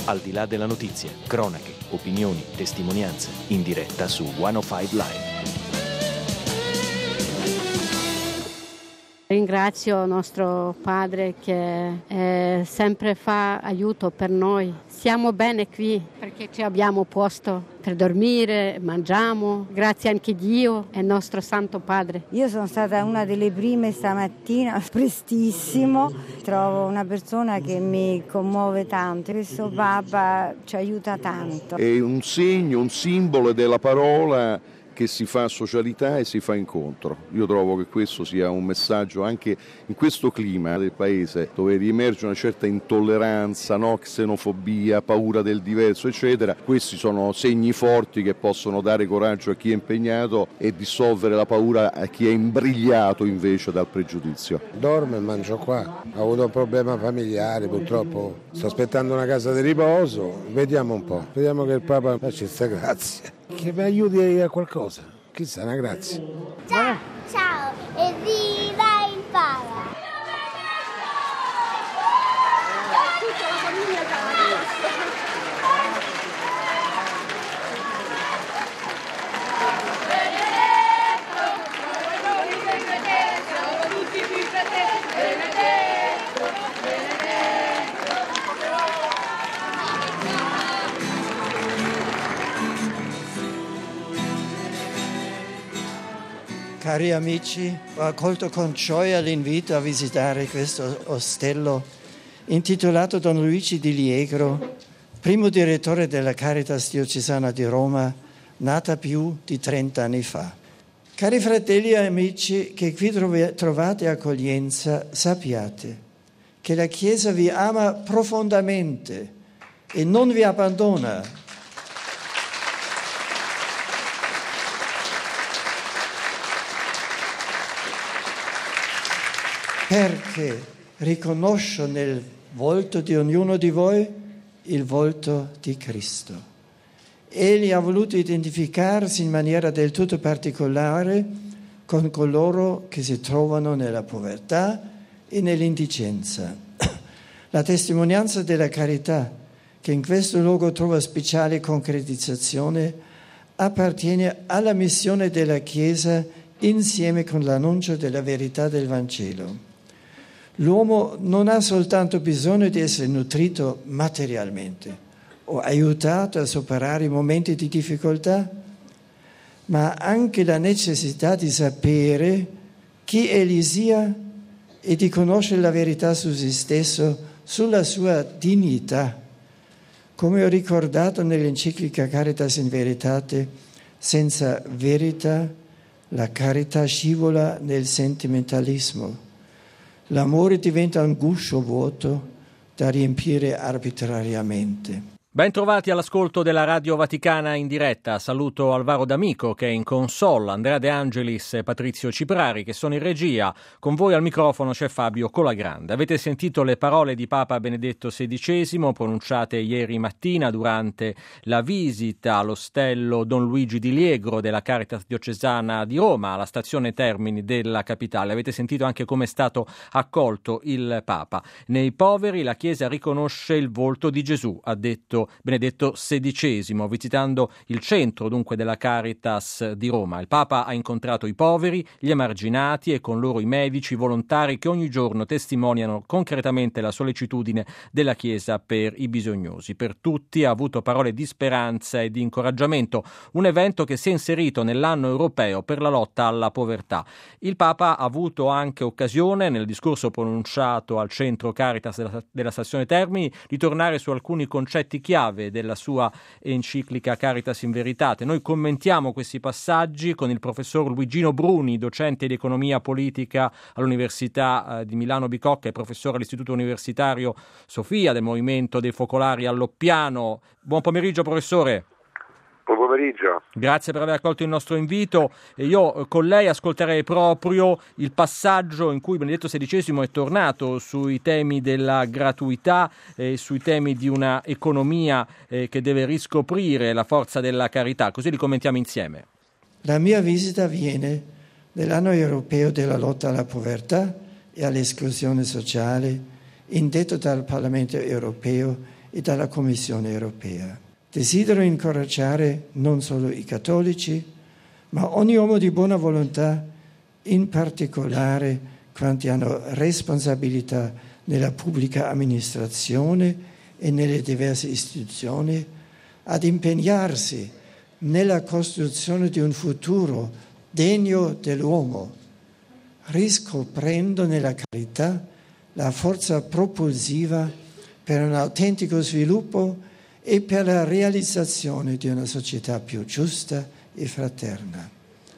Al di là della notizia, cronache, opinioni, testimonianze, in diretta su 105 Live. Ringrazio nostro padre che sempre fa aiuto per noi. Siamo bene qui perché ci abbiamo posto per dormire, mangiamo. Grazie anche a Dio e al nostro Santo Padre. Io sono stata una delle prime stamattina, prestissimo. Trovo una persona che mi commuove tanto. Questo Papa ci aiuta tanto. È un segno, un simbolo della parola che si fa socialità e si fa incontro. Io trovo che questo sia un messaggio anche in questo clima del paese dove riemerge una certa intolleranza, no? Xenofobia, paura del diverso, eccetera. Questi sono segni forti che possono dare coraggio a chi è impegnato e dissolvere la paura a chi è imbrigliato invece dal pregiudizio. Dormo e mangio qua. Ho avuto un problema familiare, purtroppo sto aspettando una casa di riposo. Vediamo un po'. Vediamo che il Papa faccia questa grazia. Che mi aiuti a qualcosa. Chissà, una grazia. Ciao, ciao, e viva il Papa! Tutta la famiglia Cari amici, ho accolto con gioia l'invito a visitare questo ostello intitolato Don Luigi Di Liegro, primo direttore della Caritas Diocesana di Roma, nata più di 30 anni fa. Cari fratelli e amici che qui trovate accoglienza, sappiate che la Chiesa vi ama profondamente e non vi abbandona. Perché riconosco nel volto di ognuno di voi il volto di Cristo. Egli ha voluto identificarsi in maniera del tutto particolare con coloro che si trovano nella povertà e nell'indigenza. La testimonianza della carità, che in questo luogo trova speciale concretizzazione, appartiene alla missione della Chiesa insieme con l'annuncio della verità del Vangelo. L'uomo non ha soltanto bisogno di essere nutrito materialmente o aiutato a superare i momenti di difficoltà, ma anche la necessità di sapere chi egli sia e di conoscere la verità su se stesso, sulla sua dignità. Come ho ricordato nell'enciclica Caritas in Veritate, senza verità la carità scivola nel sentimentalismo. L'amore diventa un guscio vuoto da riempire arbitrariamente. Ben trovati all'ascolto della Radio Vaticana in diretta. Saluto Alvaro D'Amico che è in console, Andrea De Angelis e Patrizio Ciprari che sono in regia. Con voi al microfono c'è Fabio Colagrande. Avete sentito le parole di Papa Benedetto XVI pronunciate ieri mattina durante la visita all'ostello Don Luigi Di Liegro della Caritas Diocesana di Roma, alla stazione Termini della capitale. Avete sentito anche come è stato accolto il Papa. Nei poveri la Chiesa riconosce il volto di Gesù, ha detto Benedetto XVI, visitando il centro dunque della Caritas di Roma. Il Papa ha incontrato i poveri, gli emarginati e con loro i medici, i volontari che ogni giorno testimoniano concretamente la sollecitudine della Chiesa per i bisognosi. Per tutti ha avuto parole di speranza e di incoraggiamento, un evento che si è inserito nell'anno europeo per la lotta alla povertà. Il Papa ha avuto anche occasione, nel discorso pronunciato al centro Caritas della stazione Termini, di tornare su alcuni concetti chiave della sua enciclica Caritas in Veritate. Noi commentiamo questi passaggi con il professor Luigino Bruni, docente di economia politica all'Università di Milano Bicocca e professore all'Istituto Universitario Sofia del Movimento dei Focolari all'Oppiano. Buon pomeriggio, professore. Buon pomeriggio. Grazie per aver accolto il nostro invito. Io con lei ascolterei proprio il passaggio in cui Benedetto XVI è tornato sui temi della gratuità e sui temi di una economia che deve riscoprire la forza della carità. Così li commentiamo insieme. La mia visita avviene nell'anno europeo della lotta alla povertà e all'esclusione sociale, indetto dal Parlamento europeo e dalla Commissione europea. Desidero incoraggiare non solo i cattolici, ma ogni uomo di buona volontà, in particolare quanti hanno responsabilità nella pubblica amministrazione e nelle diverse istituzioni, ad impegnarsi nella costruzione di un futuro degno dell'uomo, riscoprendo nella carità la forza propulsiva per un autentico sviluppo e per la realizzazione di una società più giusta e fraterna.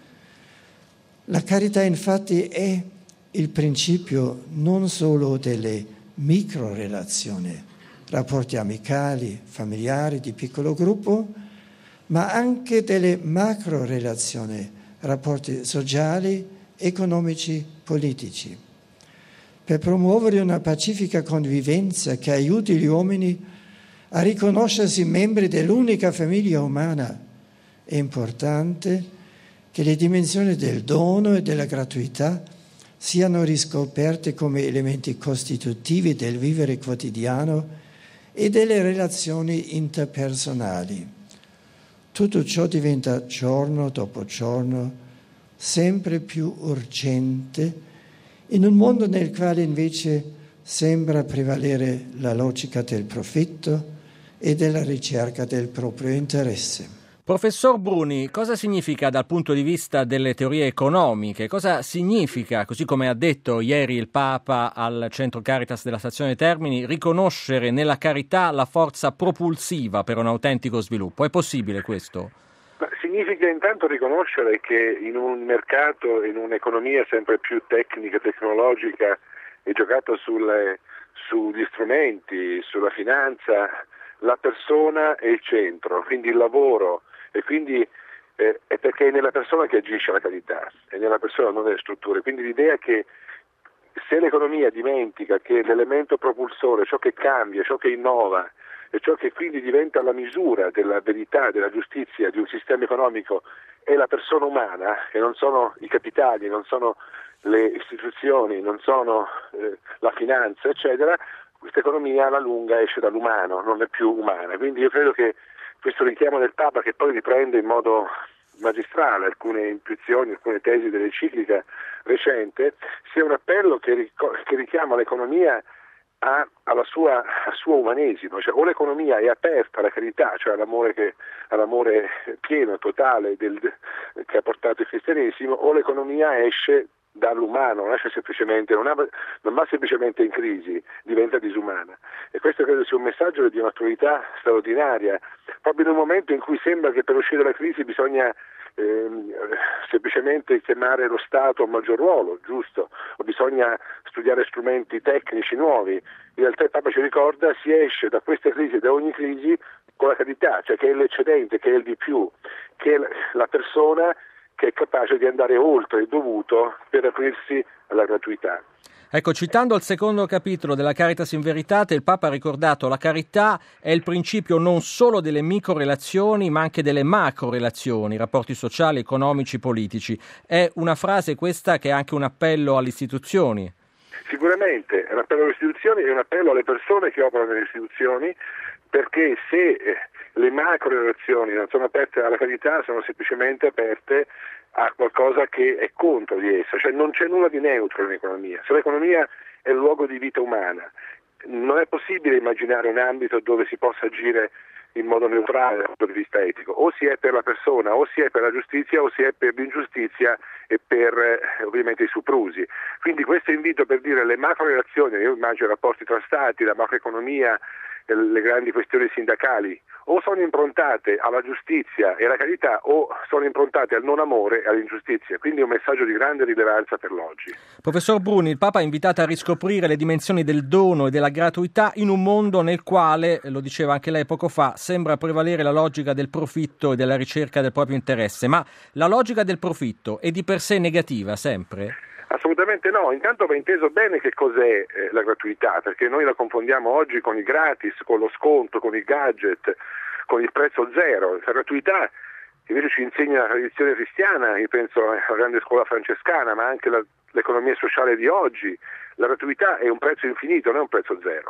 La carità infatti è il principio non solo delle microrelazioni, rapporti amicali, familiari, di piccolo gruppo, ma anche delle macrorelazioni, rapporti sociali, economici, politici. Per promuovere una pacifica convivenza che aiuti gli uomini a riconoscersi membri dell'unica famiglia umana, è importante che le dimensioni del dono e della gratuità siano riscoperte come elementi costitutivi del vivere quotidiano e delle relazioni interpersonali. Tutto ciò diventa giorno dopo giorno sempre più urgente in un mondo nel quale invece sembra prevalere la logica del profitto e della ricerca del proprio interesse. Professor Bruni, cosa significa dal punto di vista delle teorie economiche? Cosa significa, così come ha detto ieri il Papa al Centro Caritas della Stazione Termini, riconoscere nella carità la forza propulsiva per un autentico sviluppo? È possibile questo? Significa intanto riconoscere che in un mercato, in un'economia sempre più tecnica, tecnologica e giocata sugli strumenti, sulla finanza, la persona è il centro, quindi il lavoro, e quindi è perché è nella persona che agisce la carità, è nella persona, non nelle strutture. Quindi l'idea che se l'economia dimentica che l'elemento propulsore, ciò che cambia, ciò che innova, e ciò che quindi diventa la misura della verità, della giustizia di un sistema economico è la persona umana, e non sono i capitali, non sono le istituzioni, non sono la finanza, eccetera, questa economia alla lunga esce dall'umano, non è più umana. Quindi io credo che questo richiamo del Papa, che poi riprende in modo magistrale alcune intuizioni, alcune tesi dell'enciclica recente, sia un appello che richiama l'economia al suo umanesimo, cioè o l'economia è aperta alla carità, cioè all'amore pieno, totale che ha portato il cristianesimo, o l'economia esce dall'umano, non esce semplicemente, non va semplicemente in crisi, diventa disumana. E questo credo sia un messaggio di un'attualità straordinaria, proprio in un momento in cui sembra che per uscire dalla crisi bisogna semplicemente chiamare lo Stato a un maggior ruolo, giusto, o bisogna studiare strumenti tecnici nuovi. In realtà il Papa ci ricorda: si esce da questa crisi, da ogni crisi, con la carità, cioè che è l'eccedente, che è il di più, che è la persona che è capace di andare oltre il dovuto per aprirsi alla gratuità. Ecco, citando il secondo capitolo della Caritas in Veritate, il Papa ha ricordato: la carità è il principio non solo delle microrelazioni, ma anche delle macrorelazioni, rapporti sociali, economici, politici. È una frase questa che è anche un appello alle istituzioni. Sicuramente, è un appello alle istituzioni e un appello alle persone che operano nelle istituzioni, perché se le macrorelazioni non sono aperte alla carità, sono semplicemente aperte a qualcosa che è contro di essa, cioè non c'è nulla di neutro nell'economia. Se l'economia è il luogo di vita umana, non è possibile immaginare un ambito dove si possa agire in modo neutrale dal punto di vista etico. O si è per la persona, o si è per la giustizia, o si è per l'ingiustizia e per ovviamente i soprusi. Quindi questo invito per dire le macrorelazioni, io immagino i rapporti tra stati, la macroeconomia, le grandi questioni sindacali, o sono improntate alla giustizia e alla carità, o sono improntate al non amore e all'ingiustizia. Quindi è un messaggio di grande rilevanza per l'oggi. Professor Bruni, il Papa ha invitato a riscoprire le dimensioni del dono e della gratuità in un mondo nel quale, lo diceva anche lei poco fa, sembra prevalere la logica del profitto e della ricerca del proprio interesse. Ma la logica del profitto è di per sé negativa sempre? Assolutamente no, intanto va inteso bene che cos'è la gratuità, perché noi la confondiamo oggi con il gratis, con lo sconto, con il gadget, con il prezzo zero. La gratuità invece ci insegna la tradizione cristiana, io penso alla grande scuola francescana, ma anche l'economia sociale di oggi. La gratuità è un prezzo infinito, non è un prezzo zero.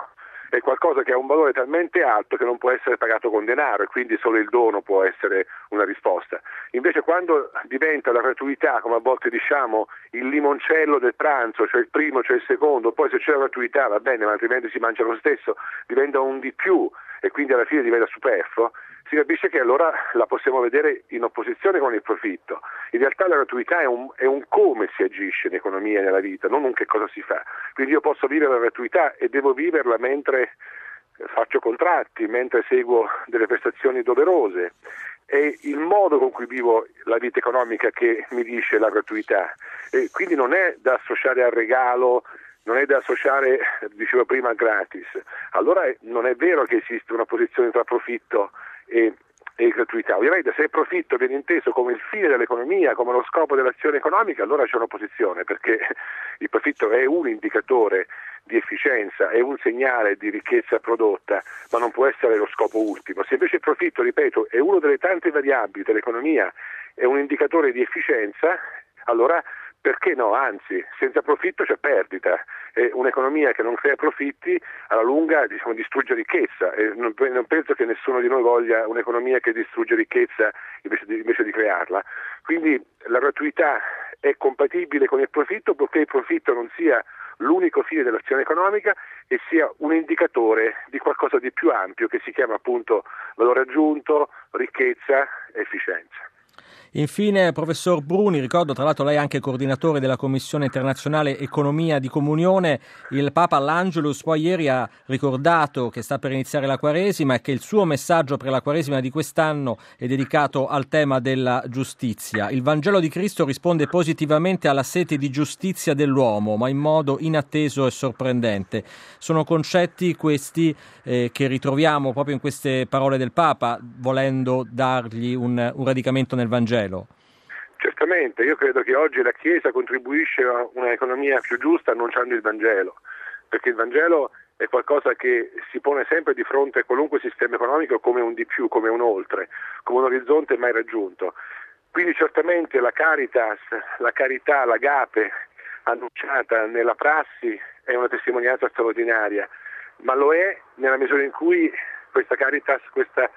è qualcosa che ha un valore talmente alto che non può essere pagato con denaro e quindi solo il dono può essere una risposta. Invece quando diventa la gratuità, come a volte diciamo, il limoncello del pranzo, cioè il primo, cioè il secondo, poi se c'è la gratuità va bene, ma altrimenti si mangia lo stesso, diventa un di più e quindi alla fine diventa superfluo, si capisce che allora la possiamo vedere in opposizione con il profitto. In realtà la gratuità è un come si agisce in economia e nella vita, non un che cosa si fa. Quindi io posso vivere la gratuità e devo viverla mentre faccio contratti, mentre seguo delle prestazioni doverose. È il modo con cui vivo la vita economica che mi dice la gratuità. E quindi non è da associare al regalo, non è da associare, dicevo prima, al gratis. Allora non è vero che esiste una posizione tra profitto e gratuità. Ovviamente se il profitto viene inteso come il fine dell'economia, come lo scopo dell'azione economica, allora c'è un'opposizione, perché il profitto è un indicatore di efficienza, è un segnale di ricchezza prodotta, ma non può essere lo scopo ultimo. Se invece il profitto, ripeto, è una delle tante variabili dell'economia, è un indicatore di efficienza, allora perché no? Anzi, senza profitto c'è perdita. E un'economia che non crea profitti alla lunga distrugge ricchezza e non penso che nessuno di noi voglia un'economia che distrugge ricchezza invece di crearla. Quindi la gratuità è compatibile con il profitto perché il profitto non sia l'unico fine dell'azione economica e sia un indicatore di qualcosa di più ampio che si chiama appunto valore aggiunto, ricchezza, efficienza. Infine, professor Bruni, ricordo tra l'altro lei è anche coordinatore della Commissione internazionale Economia di Comunione. Il Papa all'Angelus poi ieri ha ricordato che sta per iniziare la Quaresima e che il suo messaggio per la Quaresima di quest'anno è dedicato al tema della giustizia. Il Vangelo di Cristo risponde positivamente alla sete di giustizia dell'uomo, ma in modo inatteso e sorprendente. Sono concetti questi che ritroviamo proprio in queste parole del Papa, volendo dargli un radicamento nel Vangelo. Certamente, io credo che oggi la Chiesa contribuisce a un'economia più giusta annunciando il Vangelo, perché il Vangelo è qualcosa che si pone sempre di fronte a qualunque sistema economico come un di più, come un oltre, come un orizzonte mai raggiunto. Quindi certamente la Caritas, la carità, l'agape annunciata nella prassi è una testimonianza straordinaria, ma lo è nella misura in cui questa Caritas, questa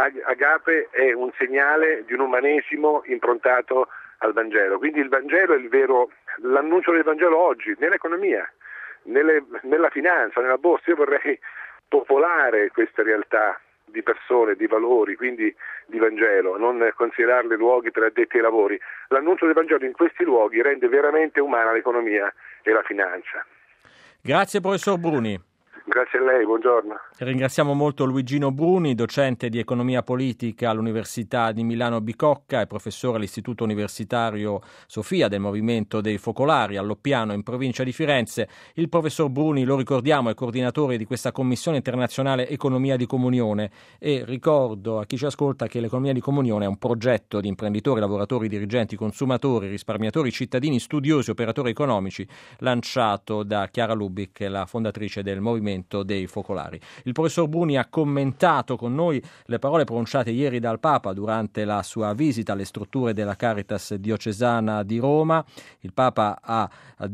agape è un segnale di un umanesimo improntato al Vangelo. Quindi il Vangelo è l'annuncio del Vangelo oggi, nell'economia, nella finanza, nella borsa. Io vorrei popolare queste realtà di persone, di valori, quindi di Vangelo, non considerarle luoghi per addetti ai lavori. L'annuncio del Vangelo in questi luoghi rende veramente umana l'economia e la finanza. Grazie professor Bruni. Grazie a lei, buongiorno. Ringraziamo molto Luigino Bruni, docente di economia politica all'Università di Milano Bicocca e professore all'Istituto Universitario Sofia del Movimento dei Focolari a Loppiano in provincia di Firenze. Il professor Bruni, lo ricordiamo, è coordinatore di questa Commissione internazionale Economia di Comunione e ricordo a chi ci ascolta che l'Economia di Comunione è un progetto di imprenditori, lavoratori, dirigenti, consumatori, risparmiatori, cittadini, studiosi, operatori economici lanciato da Chiara Lubick, la fondatrice del Movimento dei Focolari. Il professor Bruni ha commentato con noi le parole pronunciate ieri dal Papa durante la sua visita alle strutture della Caritas diocesana di Roma. Il Papa ha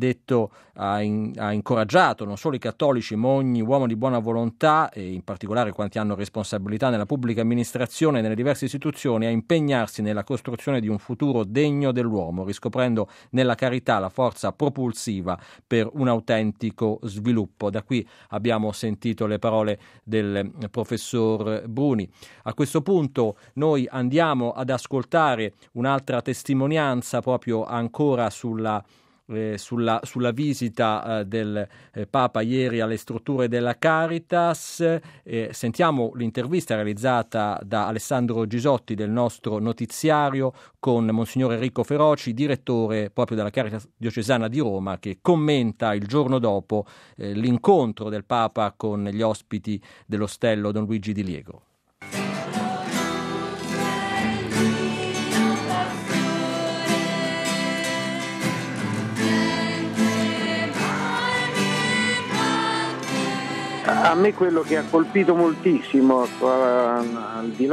incoraggiato non solo i cattolici ma ogni uomo di buona volontà e in particolare quanti hanno responsabilità nella pubblica amministrazione e nelle diverse istituzioni a impegnarsi nella costruzione di un futuro degno dell'uomo, riscoprendo nella carità la forza propulsiva per un autentico sviluppo. Da qui abbiamo sentito le parole del professor Bruni. A questo punto noi andiamo ad ascoltare un'altra testimonianza proprio ancora sulla visita del Papa ieri alle strutture della Caritas. Sentiamo l'intervista realizzata da Alessandro Gisotti del nostro notiziario con Monsignor Enrico Feroci, direttore proprio della Caritas diocesana di Roma, che commenta il giorno dopo l'incontro del Papa con gli ospiti dell'ostello Don Luigi di Liego. A me quello che ha colpito moltissimo, al di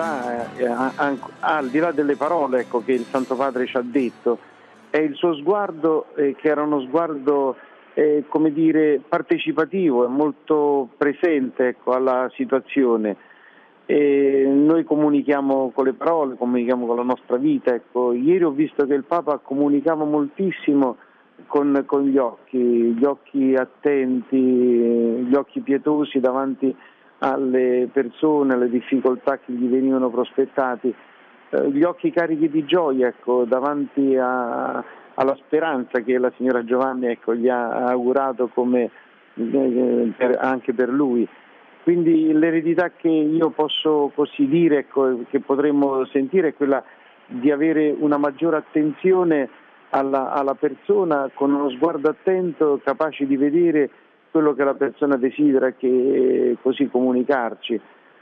là delle parole che il Santo Padre ci ha detto, è il suo sguardo, che era uno sguardo come dire, partecipativo, è molto presente, ecco, alla situazione. E noi comunichiamo con le parole, comunichiamo con la nostra vita. Ecco. Ieri ho visto che il Papa comunicava moltissimo con gli occhi attenti, gli occhi pietosi davanti alle persone, alle difficoltà che gli venivano prospettate, gli occhi carichi di gioia, ecco, davanti alla speranza che la signora Giovanni, ecco, gli ha augurato come anche per lui. Quindi l'eredità che io posso così dire, ecco, che potremmo sentire è quella di avere una maggiore attenzione alla persona, con uno sguardo attento, capace di vedere quello che la persona desidera che così comunicarci.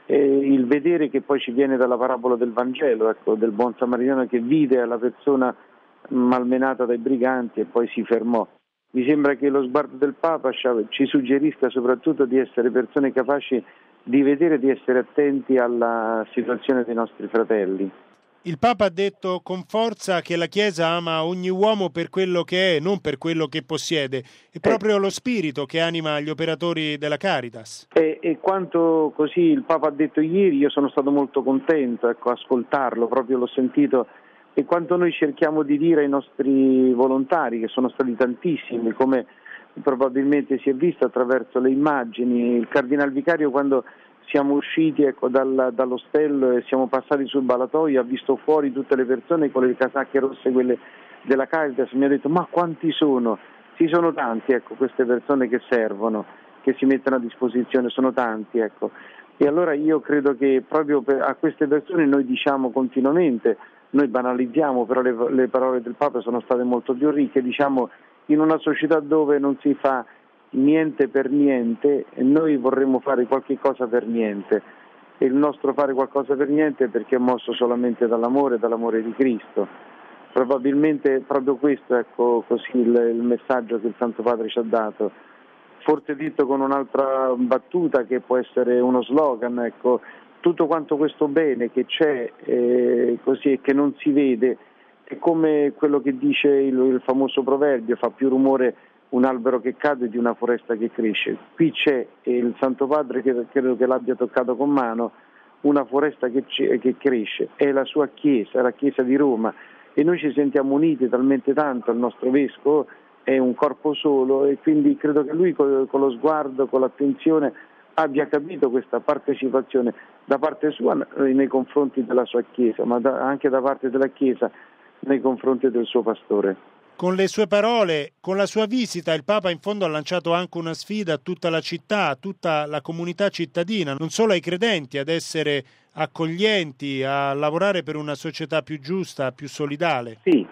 Il vedere che poi ci viene dalla parabola del Vangelo, ecco, del buon samaritano che vide la persona malmenata dai briganti e poi si fermò. Mi sembra che lo sguardo del Papa ci suggerisca soprattutto di essere persone capaci di vedere e di essere attenti alla situazione dei nostri fratelli. Il Papa ha detto con forza che la Chiesa ama ogni uomo per quello che è, non per quello che possiede. È proprio lo spirito che anima gli operatori della Caritas. E quanto così il Papa ha detto ieri, io sono stato molto contento, ecco, ascoltarlo, proprio l'ho sentito. E quanto noi cerchiamo di dire ai nostri volontari, che sono stati tantissimi, come probabilmente si è visto attraverso le immagini, il Cardinal Vicario quando siamo usciti, ecco, dall'ostello e siamo passati sul balatoio, ha visto fuori tutte le persone con le casacche rosse, quelle della Caritas, mi ha detto: ma quanti sono? Sì, sono tanti, ecco, queste persone che servono, che si mettono a disposizione, sono tanti, ecco. E allora io credo che proprio a queste persone noi diciamo continuamente, noi banalizziamo, però le parole del Papa sono state molto più ricche, diciamo, in una società dove non si fa niente per niente, e noi vorremmo fare qualche cosa per niente, e il nostro fare qualcosa per niente è perché è mosso solamente dall'amore di Cristo. Probabilmente proprio questo, ecco, così il messaggio che il Santo Padre ci ha dato, forse detto con un'altra battuta che può essere uno slogan, ecco, tutto quanto questo bene che c'è così e che non si vede è come quello che dice il famoso proverbio: fa più rumore un albero che cade di una foresta che cresce. Qui c'è, il Santo Padre che credo che l'abbia toccato con mano, una foresta che cresce, è la sua Chiesa, è la Chiesa di Roma, e noi ci sentiamo uniti talmente tanto, il nostro Vescovo è un corpo solo, e quindi credo che lui con lo sguardo, con l'attenzione abbia capito questa partecipazione da parte sua nei confronti della sua Chiesa, ma anche da parte della Chiesa nei confronti del suo pastore. Con le sue parole, con la sua visita, il Papa in fondo ha lanciato anche una sfida a tutta la città, a tutta la comunità cittadina, non solo ai credenti, ad essere accoglienti, a lavorare per una società più giusta, più solidale. Sì,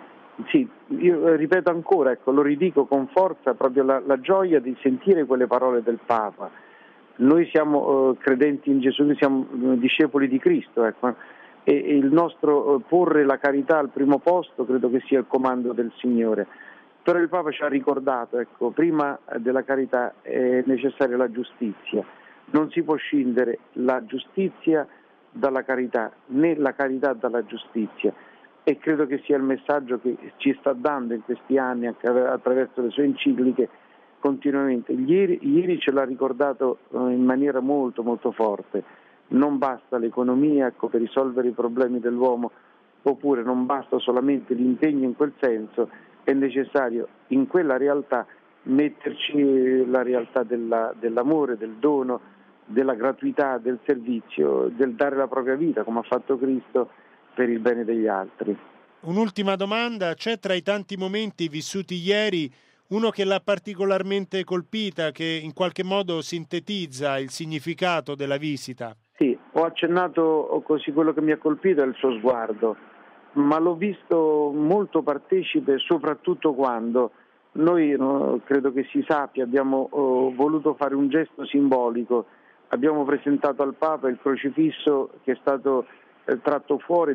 io ripeto ancora, ecco, lo ridico con forza, proprio la gioia di sentire quelle parole del Papa. Noi siamo credenti in Gesù, siamo discepoli di Cristo, ecco. E il nostro porre la carità al primo posto credo che sia il comando del Signore. Però il Papa ci ha ricordato, ecco, prima della carità è necessaria la giustizia, non si può scindere la giustizia dalla carità, né la carità dalla giustizia, e credo che sia il messaggio che ci sta dando in questi anni anche attraverso le sue encicliche continuamente. Ieri ce l'ha ricordato in maniera molto molto forte. Non basta l'economia, ecco, per risolvere i problemi dell'uomo, oppure non basta solamente l'impegno in quel senso, è necessario in quella realtà metterci la realtà dell'amore, del dono, della gratuità, del servizio, del dare la propria vita, come ha fatto Cristo, per il bene degli altri. Un'ultima domanda: c'è tra i tanti momenti vissuti ieri uno che l'ha particolarmente colpita, che in qualche modo sintetizza il significato della visita? Sì, ho accennato così, quello che mi ha colpito è il suo sguardo, ma l'ho visto molto partecipe soprattutto quando noi, credo che si sappia, abbiamo voluto fare un gesto simbolico, abbiamo presentato al Papa il crocifisso che è stato tratto fuori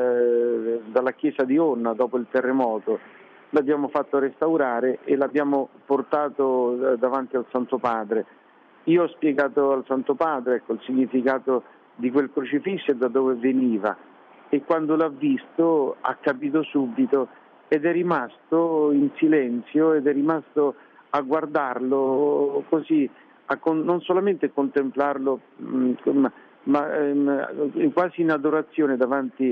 dalla chiesa di Onna dopo il terremoto, l'abbiamo fatto restaurare e l'abbiamo portato davanti al Santo Padre. Io ho spiegato al Santo Padre, ecco, il significato di quel crocifisso e da dove veniva, e quando l'ha visto ha capito subito ed è rimasto in silenzio ed è rimasto a guardarlo così, non solamente contemplarlo, ma quasi in adorazione davanti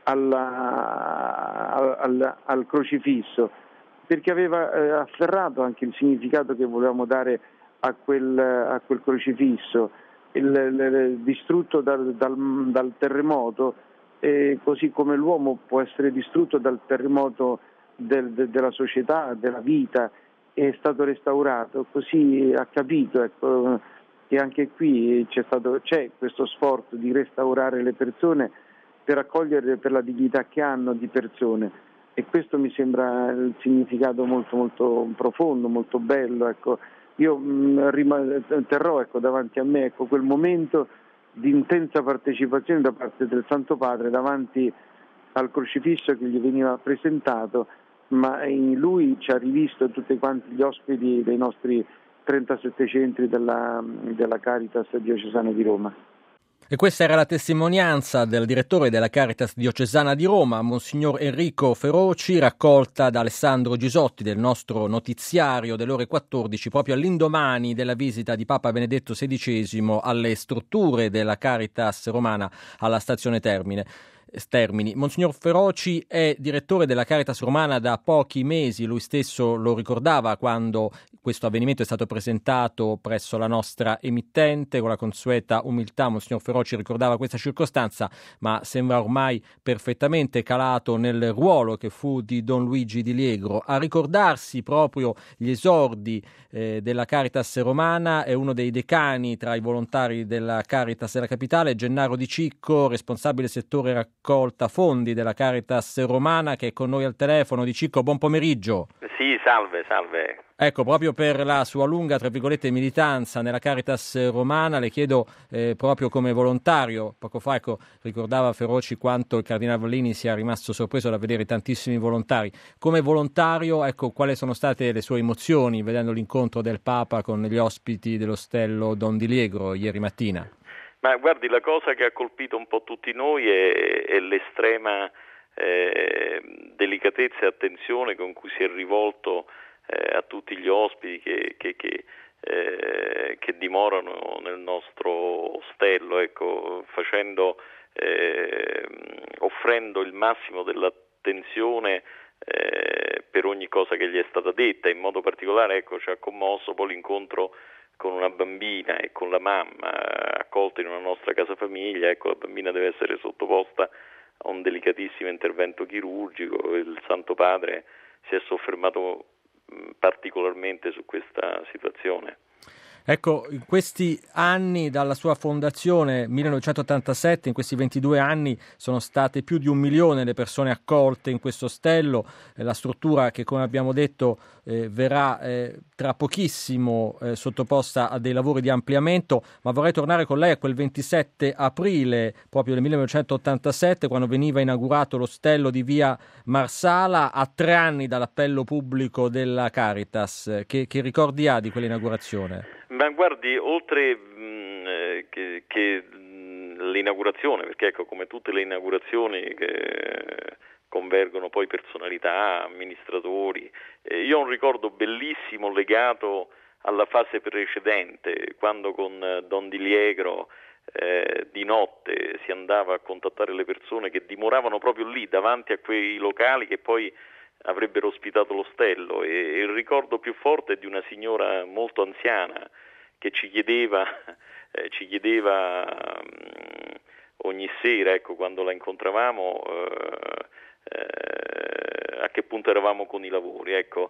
al crocifisso, perché aveva afferrato anche il significato che volevamo dare a quel crocifisso, distrutto dal terremoto, così come l'uomo può essere distrutto dal terremoto della società, della vita, è stato restaurato, così ha capito, ecco, che anche qui c'è questo sforzo di restaurare le persone per accoglierle per la dignità che hanno di persone, e questo mi sembra il significato molto molto profondo, molto bello, ecco. Io terrò davanti a me quel momento di intensa partecipazione da parte del Santo Padre davanti al crocifisso che gli veniva presentato, ma in lui ci ha rivisto tutti quanti gli ospiti dei nostri 37 centri della Caritas diocesana di Roma. E questa era la testimonianza del direttore della Caritas diocesana di Roma, Monsignor Enrico Feroci, raccolta da Alessandro Gisotti del nostro notiziario delle ore 14, proprio all'indomani della visita di Papa Benedetto XVI alle strutture della Caritas romana alla stazione Termini. Monsignor Feroci è direttore della Caritas romana da pochi mesi, lui stesso lo ricordava quando questo avvenimento è stato presentato presso la nostra emittente, con la consueta umiltà Monsignor Feroci ricordava questa circostanza, ma sembra ormai perfettamente calato nel ruolo che fu di Don Luigi Di Liegro. A ricordarsi proprio gli esordi della Caritas romana è uno dei decani tra i volontari della Caritas della capitale, Gennaro Di Cicco, responsabile settore raccolta fondi della Caritas romana, che è con noi al telefono. Di Cicco, buon pomeriggio. Sì, salve. Ecco, proprio per la sua lunga, tra virgolette, militanza nella Caritas romana, le chiedo proprio come volontario, poco fa ricordava Feroci quanto il Cardinale Vallini sia rimasto sorpreso da vedere tantissimi volontari. Come volontario, quali sono state le sue emozioni vedendo l'incontro del Papa con gli ospiti dell'ostello Don Di Liegro ieri mattina? Ma guardi, la cosa che ha colpito un po' tutti noi è l'estrema delicatezza e attenzione con cui si è rivolto a tutti gli ospiti che dimorano nel nostro ostello, offrendo il massimo dell'attenzione per ogni cosa che gli è stata detta. In modo particolare ci ha commosso poi l'incontro con una bambina e con la mamma accolta in una nostra casa famiglia. La bambina deve essere sottoposta a un delicatissimo intervento chirurgico. Il Santo Padre si è soffermato particolarmente su questa situazione. In questi anni dalla sua fondazione, 1987, in questi 22 anni sono state più di 1 milione le persone accolte in questo ostello, la struttura che, come abbiamo detto, verrà tra pochissimo sottoposta a dei lavori di ampliamento, ma vorrei tornare con lei a quel 27 aprile proprio del 1987, quando veniva inaugurato l'ostello di via Marsala, a 3 anni dall'appello pubblico della Caritas. Che ricordi ha di quell'inaugurazione? Ma guardi, oltre che l'inaugurazione, perché come tutte le inaugurazioni che convergono poi personalità, amministratori, io ho un ricordo bellissimo legato alla fase precedente, quando con Don Di Liegro di notte si andava a contattare le persone che dimoravano proprio lì davanti a quei locali che poi avrebbero ospitato l'ostello, e il ricordo più forte è di una signora molto anziana che ci chiedeva ogni sera, quando la incontravamo, a che punto eravamo con i lavori,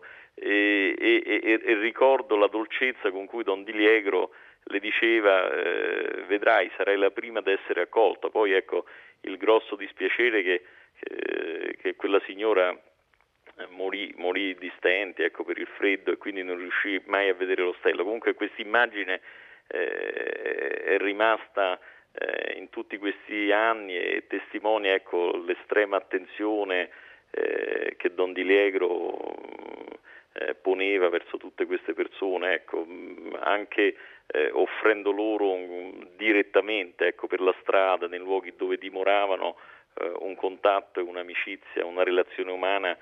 e ricordo la dolcezza con cui Don Di Liegro le diceva vedrai, sarai la prima ad essere accolta. Poi il grosso dispiacere che quella signora morì di stenti per il freddo, e quindi non riuscì mai a vedere l'ostello. Comunque questa immagine è rimasta in tutti questi anni e testimonia l'estrema attenzione che Don Di Liegro poneva verso tutte queste persone, anche offrendo loro direttamente per la strada, nei luoghi dove dimoravano, un contatto e un'amicizia, una relazione umana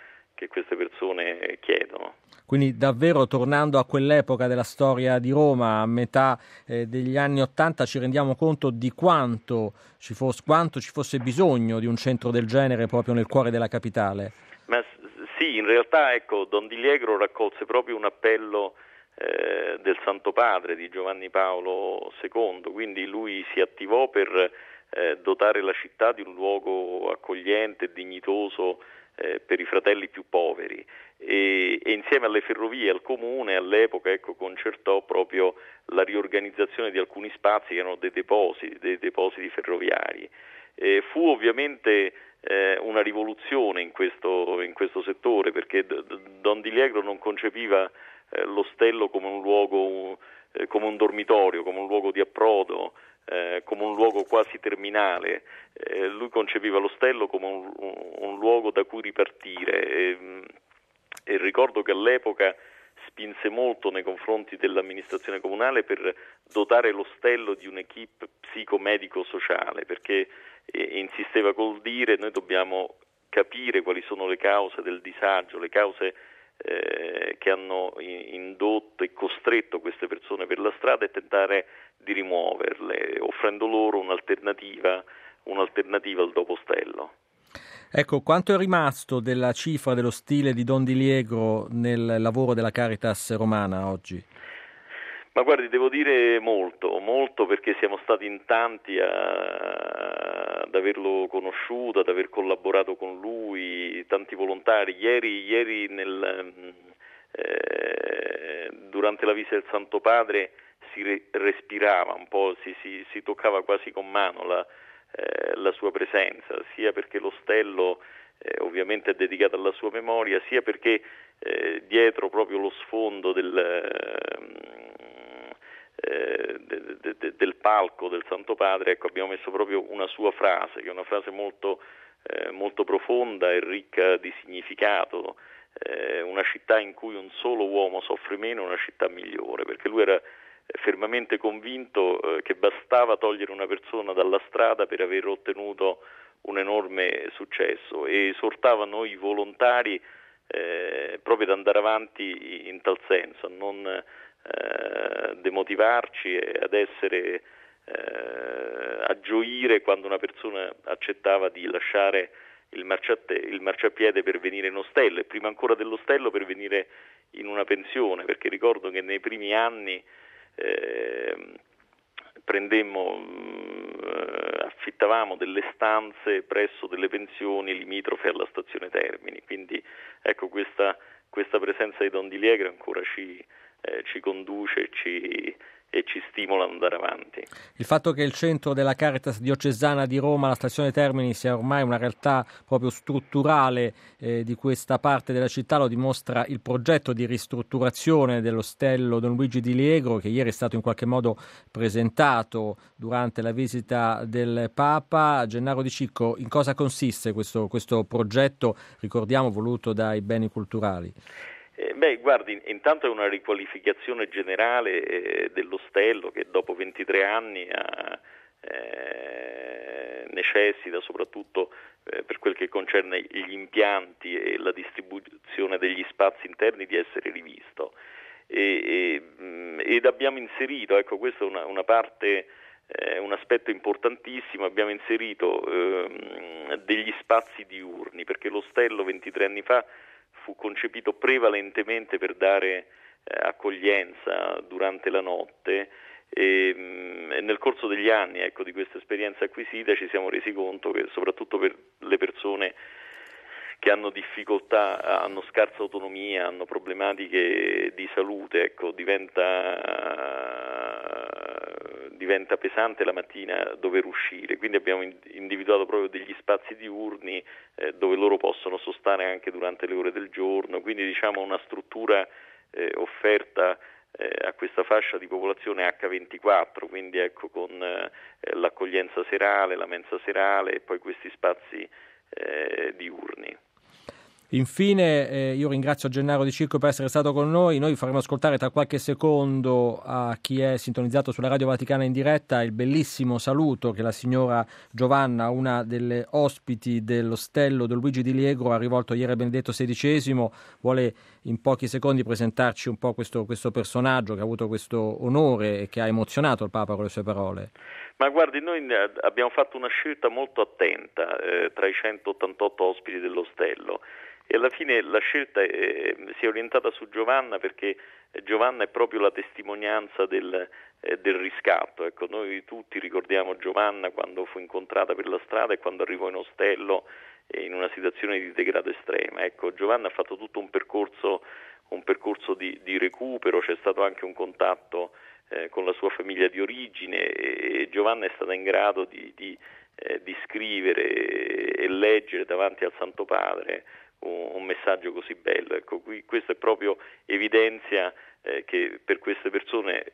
queste persone chiedono. Quindi davvero, tornando a quell'epoca della storia di Roma, a metà degli anni '80, ci rendiamo conto di quanto ci fosse bisogno di un centro del genere proprio nel cuore della capitale. Ma sì, in realtà Don Di Liegro raccolse proprio un appello del Santo Padre, di Giovanni Paolo II, quindi lui si attivò per dotare la città di un luogo accogliente e dignitoso per i fratelli più poveri, e insieme alle ferrovie e al comune all'epoca concertò proprio la riorganizzazione di alcuni spazi che erano dei depositi ferroviari. Fu ovviamente una rivoluzione in questo settore, perché Don Di Liegro non concepiva l'ostello come un luogo, come un dormitorio, come un luogo di approdo, come un luogo quasi terminale. Lui concepiva l'ostello come un luogo da cui ripartire, e ricordo che all'epoca spinse molto nei confronti dell'amministrazione comunale per dotare l'ostello di un'equipe psicomedico-sociale, perché insisteva col dire: noi dobbiamo capire quali sono le cause del disagio, le cause che hanno indotto e costretto queste persone per la strada, e tentare di rimuoverle, offrendo loro un'alternativa al dopostello. Ecco, quanto è rimasto della cifra, dello stile di Don Di Liegro nel lavoro della Caritas romana oggi? Ma guardi, devo dire molto, perché siamo stati in tanti ad averlo conosciuto, ad aver collaborato con lui, tanti volontari. Ieri durante la visita del Santo Padre si respirava un po', si toccava quasi con mano la sua presenza, sia perché l'ostello ovviamente è dedicato alla sua memoria, sia perché dietro proprio lo sfondo del palco del Santo Padre abbiamo messo proprio una sua frase, che è una frase molto profonda e ricca di significato. Una città in cui un solo uomo soffre meno è una città migliore, perché lui era fermamente convinto che bastava togliere una persona dalla strada per aver ottenuto un enorme successo, e esortava noi volontari proprio ad andare avanti in tal senso, a non demotivarci e ad essere a gioire quando una persona accettava di lasciare il marciapiede per venire in ostello, e prima ancora dell'ostello per venire in una pensione, perché ricordo che nei primi anni affittavamo delle stanze presso delle pensioni limitrofe alla stazione Termini, quindi questa presenza di Don Di Liegro ancora ci conduce e ci stimola ad andare avanti. Il fatto che il centro della Caritas diocesana di Roma, la stazione Termini, sia ormai una realtà proprio strutturale di questa parte della città lo dimostra il progetto di ristrutturazione dell'ostello Don Luigi Di Liegro, che ieri è stato in qualche modo presentato durante la visita del Papa. Gennaro Di Cicco, in cosa consiste questo progetto, ricordiamo, voluto dai Beni Culturali? Guardi, intanto è una riqualificazione generale dell'ostello, che dopo 23 anni necessita, soprattutto per quel che concerne gli impianti e la distribuzione degli spazi interni, di essere rivisto. Ed abbiamo inserito, questo è una parte, un aspetto importantissimo, abbiamo inserito degli spazi diurni, perché l'ostello 23 anni fa fu concepito prevalentemente per dare accoglienza durante la notte, e nel corso degli anni di questa esperienza acquisita ci siamo resi conto che soprattutto per le persone che hanno difficoltà, hanno scarsa autonomia, hanno problematiche di salute, diventa pesante la mattina dover uscire, quindi abbiamo individuato proprio degli spazi diurni dove loro possono sostare anche durante le ore del giorno, quindi una struttura offerta a questa fascia di popolazione H24, quindi con l'accoglienza serale, la mensa serale e poi questi spazi diurni. Infine io ringrazio Gennaro Di Cicco per essere stato con noi. Noi faremo ascoltare tra qualche secondo a chi è sintonizzato sulla Radio Vaticana in diretta il bellissimo saluto che la signora Giovanna, una delle ospiti dell'ostello Don Luigi di Liegro, ha rivolto ieri a Benedetto XVI. Vuole in pochi secondi presentarci un po' questo personaggio che ha avuto questo onore e che ha emozionato il Papa con le sue parole. Ma guardi, noi abbiamo fatto una scelta molto attenta tra i 188 ospiti dell'ostello e alla fine la scelta si è orientata su Giovanna, perché Giovanna è proprio la testimonianza del riscatto. Ecco, noi tutti ricordiamo Giovanna quando fu incontrata per la strada e quando arrivò in ostello in una situazione di degrado estrema. Ecco, Giovanna ha fatto tutto un percorso di recupero, c'è stato anche un contatto con la sua famiglia di origine e Giovanna è stata in grado di scrivere e leggere davanti al Santo Padre un messaggio così bello. Ecco, questo è proprio evidenzia che per queste persone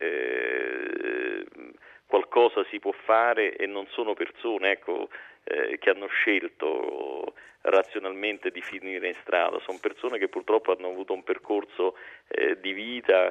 qualcosa si può fare e non sono persone, ecco, che hanno scelto razionalmente di finire in strada, sono persone che purtroppo hanno avuto un percorso di vita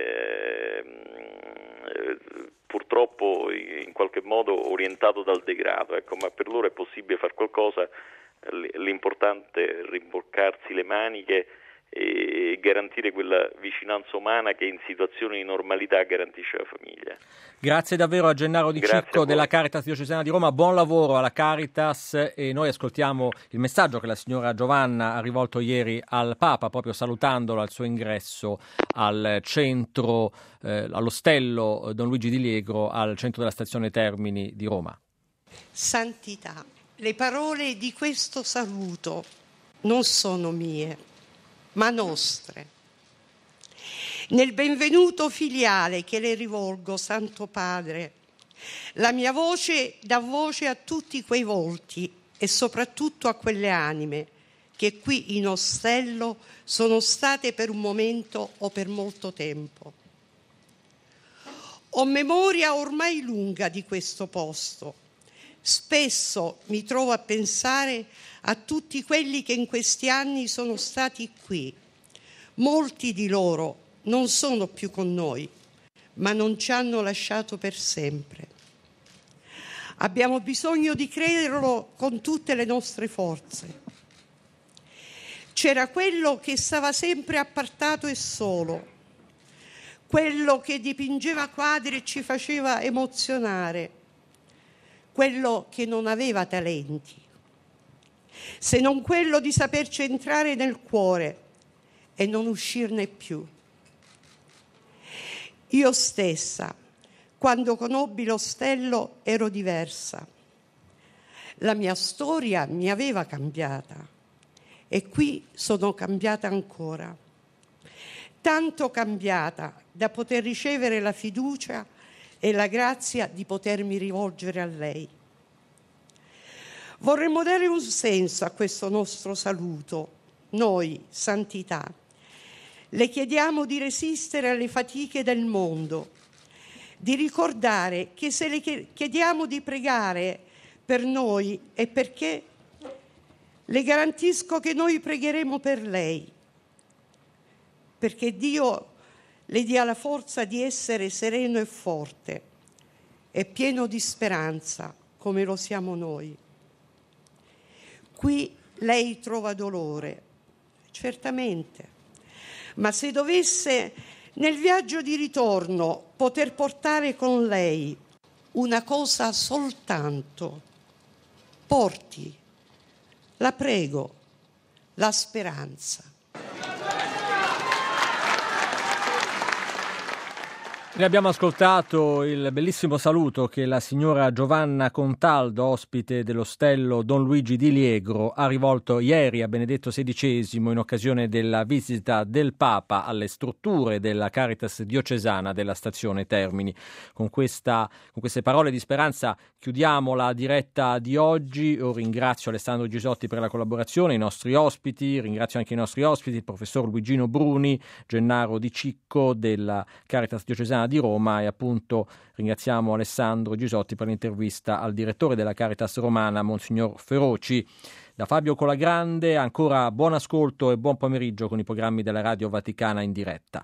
purtroppo in qualche modo orientato dal degrado, ecco, ma per loro è possibile fare qualcosa. L'importante è rimboccarsi le maniche e garantire quella vicinanza umana che in situazioni di normalità garantisce la famiglia. Grazie davvero a Gennaro Di Cicco della Caritas Diocesana di Roma, buon lavoro alla Caritas e noi ascoltiamo il messaggio che la signora Giovanna ha rivolto ieri al Papa, proprio salutandolo al suo ingresso al centro, all'ostello Don Luigi di Liegro, al centro della stazione Termini di Roma. Santità, le parole di questo saluto non sono mie, ma nostre. Nel benvenuto filiale che le rivolgo, Santo Padre, la mia voce dà voce a tutti quei volti e soprattutto a quelle anime che qui in ostello sono state per un momento o per molto tempo. Ho memoria ormai lunga di questo posto. Spesso mi trovo a pensare a tutti quelli che in questi anni sono stati qui. Molti di loro non sono più con noi, ma non ci hanno lasciato per sempre. Abbiamo bisogno di crederlo con tutte le nostre forze. C'era quello che stava sempre appartato e solo, quello che dipingeva quadri e ci faceva emozionare, quello che non aveva talenti, se non quello di saperci entrare nel cuore e non uscirne più. Io stessa, quando conobbi l'ostello, ero diversa. La mia storia mi aveva cambiata e qui sono cambiata ancora. Tanto cambiata da poter ricevere la fiducia e la grazia di potermi rivolgere a lei. Vorremmo dare un senso a questo nostro saluto. Noi, Santità, le chiediamo di resistere alle fatiche del mondo, di ricordare che se le chiediamo di pregare per noi è perché le garantisco che noi pregheremo per lei, perché Dio le dia la forza di essere sereno e forte e pieno di speranza come lo siamo noi. Qui lei trova dolore, certamente, ma se dovesse nel viaggio di ritorno poter portare con lei una cosa soltanto, porti, la prego, la speranza. Ne abbiamo ascoltato il bellissimo saluto che la signora Giovanna Contaldo, ospite dell'ostello Don Luigi di Liegro, ha rivolto ieri a Benedetto XVI in occasione della visita del Papa alle strutture della Caritas diocesana della stazione Termini. Con queste parole di speranza chiudiamo la diretta di oggi. Io ringrazio Alessandro Gisotti per la collaborazione, i nostri ospiti, ringrazio anche i nostri ospiti, il professor Luigino Bruni, Gennaro Di Cicco della Caritas diocesana di Roma, e appunto ringraziamo Alessandro Gisotti per l'intervista al direttore della Caritas Romana, Monsignor Feroci. Da Fabio Colagrande ancora buon ascolto e buon pomeriggio con i programmi della Radio Vaticana in diretta.